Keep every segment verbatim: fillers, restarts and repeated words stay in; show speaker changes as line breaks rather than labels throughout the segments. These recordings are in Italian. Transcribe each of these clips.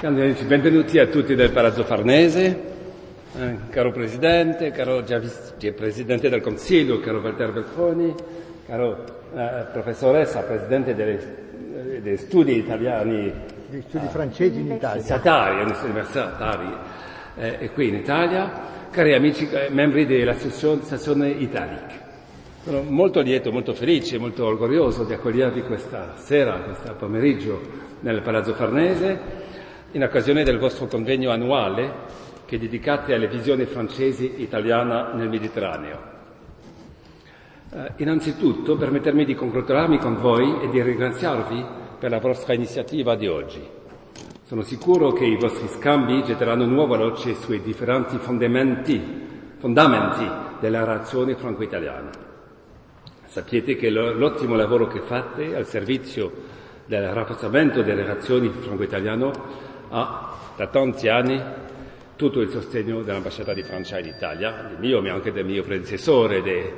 Benvenuti a tutti del Palazzo Farnese, eh, caro Presidente, caro già Presidente del Consiglio, caro Walter Veltroni, caro eh, Professoressa, Presidente delle, degli studi italiani,
degli studi francesi in Italia,
statali, universitari eh, e qui in Italia, cari amici, eh, membri dell'Associazione Italic. Sono molto lieto, molto felice, molto orgoglioso di accogliervi questa sera, questo pomeriggio nel Palazzo Farnese, in occasione del vostro convegno annuale che dedicate alle visioni francesi italiana nel Mediterraneo. Eh, innanzitutto permettetemi di congratularmi con voi e di ringraziarvi per la vostra iniziativa di oggi. Sono sicuro che i vostri scambi getteranno nuova luce sui differenti fondamenti, fondamenti della relazione franco-italiana. Sapete che l'ottimo lavoro che fate al servizio del rafforzamento delle relazioni franco-italiane ha da tanti anni tutto il sostegno dell'ambasciata di Francia in Italia, il mio, ma anche del mio predecessore,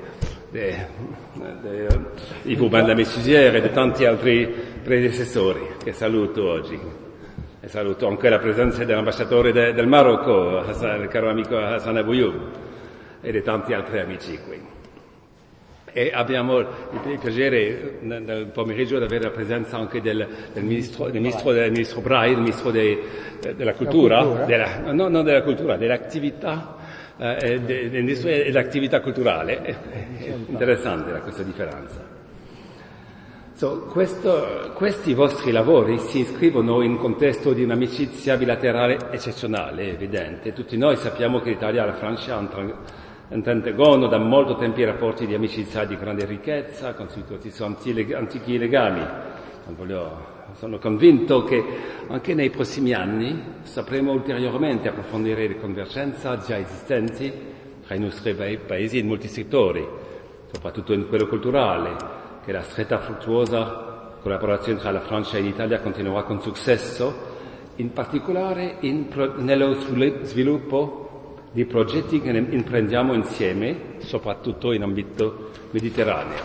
di Yves Aubin de la Messusière e di tanti altri predecessori che saluto oggi. E saluto anche la presenza dell'ambasciatore de, del Marocco, Hassan, il caro amico Hassan Abouyoub, e di tanti altri amici qui. E abbiamo il piacere nel pomeriggio di avere la presenza anche del, del ministro, del ministro, del ministro Bray, il ministro de, de, della cultura, cultura. Della, no, non della cultura, dell'attività, eh, de, de, e dell'attività culturale. È, è interessante questa differenza. So, questo, questi vostri lavori si iscrivono in un contesto di un'amicizia bilaterale eccezionale, evidente. Tutti noi sappiamo che l'Italia e la Francia hanno intrattengono da molto tempo i rapporti di amicizia di grande ricchezza, costituiti su antichi legami. Sono convinto che anche nei prossimi anni sapremo ulteriormente approfondire le convergenze già esistenti tra i nostri paesi in molti settori, soprattutto in quello culturale, che la stretta fruttuosa collaborazione tra la Francia e l'Italia continuerà con successo, in particolare in, nello sviluppo di progetti che imprendiamo insieme, soprattutto in ambito mediterraneo.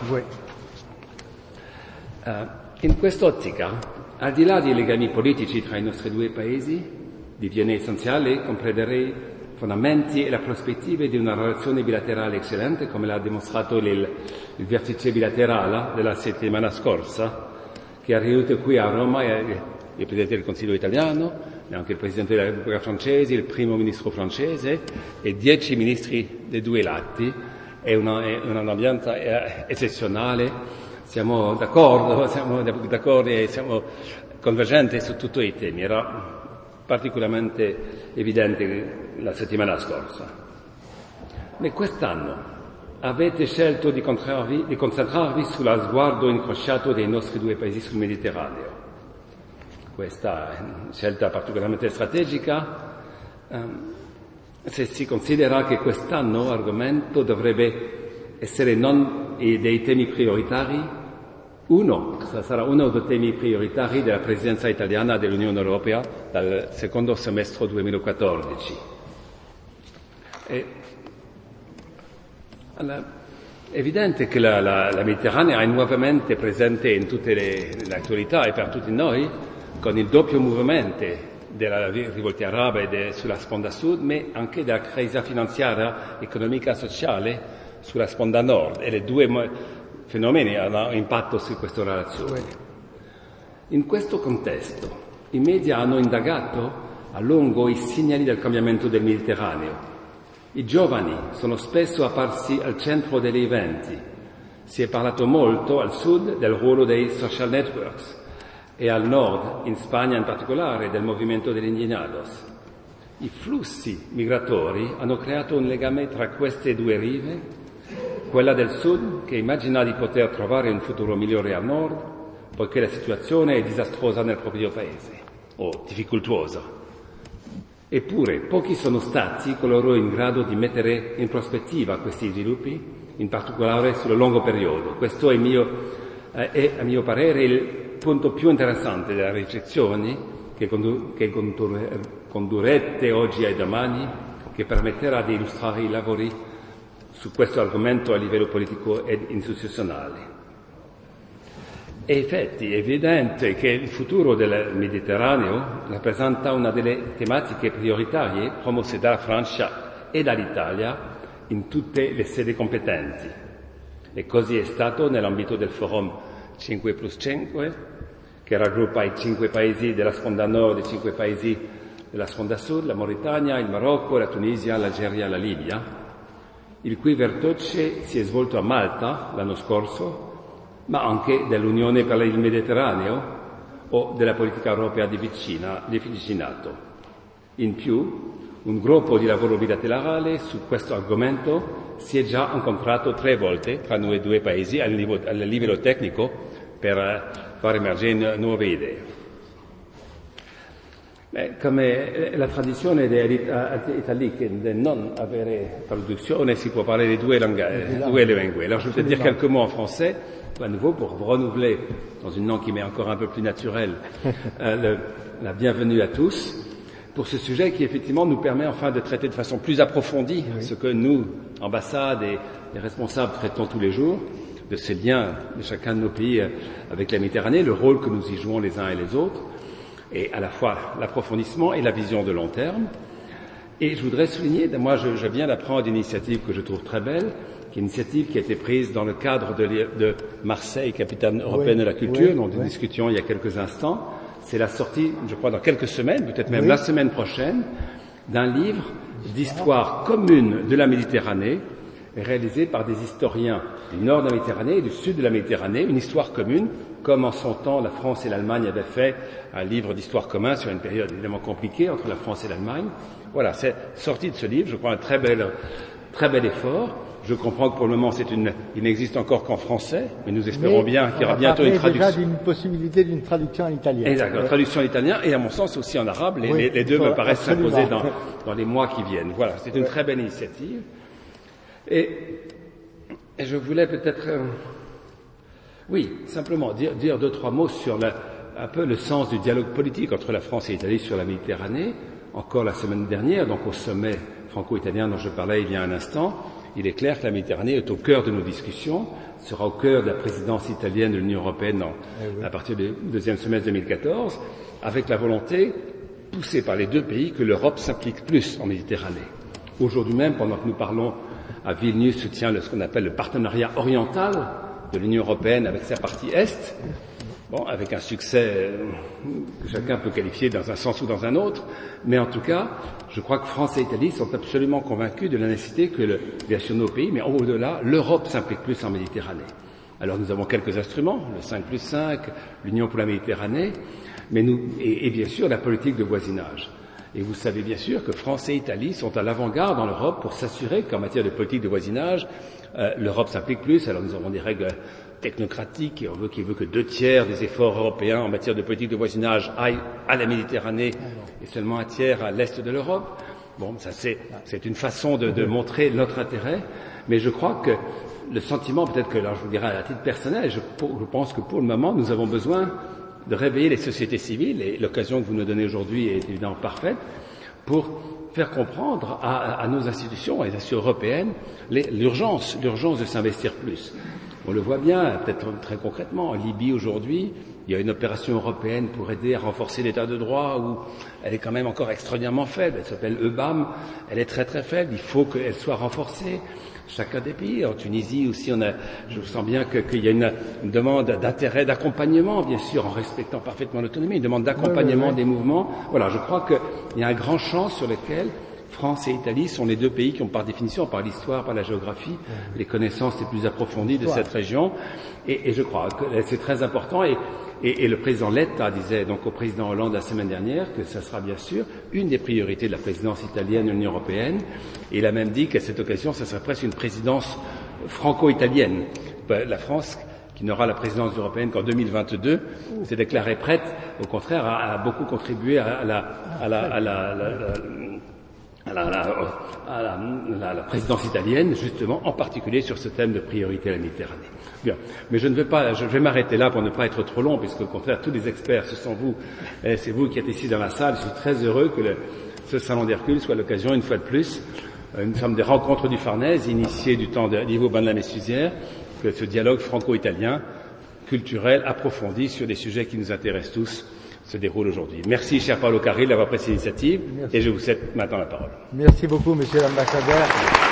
Uh, in quest'ottica, al di là dei legami politici tra i nostri due paesi, diviene essenziale comprendere i fondamenti e le prospettive di una relazione bilaterale eccellente, come l'ha dimostrato il, il vertice bilaterale della settimana scorsa, che ha riunito qui a Roma il, il Presidente del Consiglio italiano, anche il Presidente della Repubblica francese, il Primo Ministro francese e dieci ministri dei due lati. È, una, è un ambiente eccezionale, siamo d'accordo, siamo d'accordo e siamo convergenti su tutti i temi. Era particolarmente evidente la settimana scorsa. Ma quest'anno avete scelto di concentrarvi, di concentrarvi sullo sguardo incrociato dei nostri due paesi sul Mediterraneo. Questa scelta particolarmente strategica, ehm, se si considera che quest'anno l'argomento dovrebbe essere non dei temi prioritari, uno, sarà uno dei temi prioritari della presidenza italiana dell'Unione Europea dal secondo semestre duemilaquattordici. È evidente che la, la, la Mediterranea è nuovamente presente in tutte le, le attualità e per tutti noi, con il doppio movimento della rivolta araba e de, sulla sponda sud, ma anche della crisi finanziaria, economica e sociale sulla sponda nord, e le due mo- fenomeni hanno impatto su questa relazione. In questo contesto, i media hanno indagato a lungo i segnali del cambiamento del Mediterraneo. I giovani sono spesso apparsi al centro degli eventi. Si è parlato molto al sud del ruolo dei social networks, e al nord, in Spagna in particolare, del movimento degli indignados. I flussi migratori hanno creato un legame tra queste due rive, quella del sud che immagina di poter trovare un futuro migliore al nord, poiché la situazione è disastrosa nel proprio paese, o difficoltosa. Eppure, pochi sono stati coloro in grado di mettere in prospettiva questi sviluppi, in particolare sul lungo periodo. Questo è, mio, eh, è a mio parere, il punto più interessante della ricezione che, condu- che condur- condurrete oggi e domani, che permetterà di illustrare i lavori su questo argomento a livello politico ed istituzionale. È infatti evidente che il futuro del Mediterraneo rappresenta una delle tematiche prioritarie promosse dalla Francia e dall'Italia in tutte le sedi competenti. E così è stato nell'ambito del Forum cinque plus cinque, che raggruppa i cinque paesi della sponda nord e i cinque paesi della sponda sud, la Mauritania, il Marocco, la Tunisia, l'Algeria e la Libia, il cui vertice si è svolto a Malta l'anno scorso, ma anche dell'Unione per il Mediterraneo o della politica europea di, vicina, di vicinato. In più, un gruppo di lavoro bilaterale su questo argomento si è già incontrato tre volte tra noi due paesi a livello, a livello tecnico per far emergere nuove idee. Beh, come la tradizione italique di non avere traduzione, si può parlare di due langues, due lingue. Alors je vais peut-être dire quelques mots en français, à nouveau pour vous renouveler, dans une langue qui m'est encore un peu plus naturelle, euh, le, la bienvenue à tous, pour ce sujet qui effectivement nous permet enfin de traiter de façon plus approfondie oui. ce que nous, ambassades et les responsables, traitons tous les jours, de ces liens de chacun de nos pays avec la Méditerranée, le rôle que nous y jouons les uns et les autres, et à la fois l'approfondissement et la vision de long terme. Et je voudrais souligner, moi je, je viens d'apprendre une initiative que je trouve très belle, qui est une initiative qui a été prise dans le cadre de, de Marseille, capitale européenne oui, de la culture, oui, dont nous oui. discutions il y a quelques instants. C'est la sortie, je crois, dans quelques semaines, peut-être même oui. la semaine prochaine, d'un livre d'histoire commune de la Méditerranée, réalisé par des historiens du nord de la Méditerranée et du sud de la Méditerranée, une histoire commune, comme en son temps la France et l'Allemagne avaient fait un livre d'histoire commun sur une période évidemment compliquée entre la France et l'Allemagne. Voilà, c'est sorti de ce livre, je crois, un très bel, très bel effort. Je comprends que pour le moment, c'est une, il n'existe encore qu'en français, mais nous espérons mais bien qu'il y aura bientôt une traduction.
Déjà d'une possibilité d'une traduction en italien.
Exact, une traduction en italien et à mon sens aussi en arabe. Les, oui, les, les deux me paraissent s'imposer dans, dans les mois qui viennent. Voilà, c'est une oui. très belle initiative. Et, et je voulais peut-être, euh, oui, simplement dire, dire deux, trois mots sur la, un peu le sens du dialogue politique entre la France et l'Italie sur la Méditerranée. Encore la semaine dernière, donc au sommet franco-italien dont je parlais il y a un instant, il est clair que la Méditerranée est au cœur de nos discussions, sera au cœur de la présidence italienne de l'Union européenne en, eh oui. à partir du deuxième semestre deux mille quatorze, avec la volonté poussée par les deux pays que l'Europe s'implique plus en Méditerranée. Aujourd'hui même, pendant que nous parlons, à Vilnius soutient le, ce qu'on appelle le partenariat oriental de l'Union européenne avec sa partie Est, bon, avec un succès que chacun peut qualifier dans un sens ou dans un autre, mais en tout cas, je crois que France et Italie sont absolument convaincus de la nécessité que, le, bien sûr nos pays, mais au-delà, l'Europe s'implique plus en Méditerranée. Alors nous avons quelques instruments, le cinq plus cinq, l'Union pour la Méditerranée, mais nous, et, et bien sûr la politique de voisinage. Et vous savez bien sûr que France et Italie sont à l'avant-garde en Europe pour s'assurer qu'en matière de politique de voisinage, euh, l'Europe s'implique plus. Alors nous avons des règles technocratique, et on veut qu'il veut que deux tiers des efforts européens en matière de politique de voisinage aillent à la Méditerranée et seulement un tiers à l'est de l'Europe. Bon, ça c'est, c'est une façon de, de montrer notre intérêt, mais je crois que le sentiment, peut-être que, alors je vous dirais à titre personnel, je, je pense que pour le moment, nous avons besoin de réveiller les sociétés civiles, et l'occasion que vous nous donnez aujourd'hui est évidemment parfaite, pour faire comprendre à, à nos institutions, à les institutions européennes, les, l'urgence, l'urgence de s'investir plus. On le voit bien, peut-être très concrètement, en Libye aujourd'hui, il y a une opération européenne pour aider à renforcer l'état de droit où elle est quand même encore extraordinairement faible. Elle s'appelle E B A M, elle est très très faible, il faut qu'elle soit renforcée. Chacun des pays, en Tunisie aussi, on a, je sens bien que, qu'il y a une, une demande d'intérêt, d'accompagnement, bien sûr, en respectant parfaitement l'autonomie, une demande d'accompagnement oui, oui, oui. des mouvements. Voilà, je crois qu'il y a un grand champ sur lequel France et Italie sont les deux pays qui ont par définition, par l'histoire, par la géographie, les connaissances les plus approfondies de cette région. Et, et je crois que c'est très important. Et, et, et le président Letta disait donc au président Hollande la semaine dernière que ça sera bien sûr une des priorités de la présidence italienne de l'Union européenne. Et il a même dit qu'à cette occasion, ça serait presque une présidence franco-italienne. La France, qui n'aura la présidence européenne qu'en deux mille vingt-deux, s'est déclarée prête, au contraire, à, à beaucoup contribuer à la, à la, à la, à la, à la À la, à, la, à la présidence italienne, justement, en particulier sur ce thème de priorité à la Méditerranée. Bien, mais je ne vais pas, je vais m'arrêter là pour ne pas être trop long, puisque au contraire, tous les experts, ce sont vous, et c'est vous qui êtes ici dans la salle. Je suis très heureux que le, ce salon d'Hercule soit l'occasion, une fois de plus, une forme de rencontre du Farnèse, initiée du temps de Livo Banlamesuzière, que ce dialogue franco-italien culturelle approfondie sur des sujets qui nous intéressent tous se déroule aujourd'hui. Merci, cher Paolo Carril, d'avoir pris cette initiative. Merci. Et je vous cède maintenant la parole.
Merci beaucoup, Monsieur l'ambassadeur.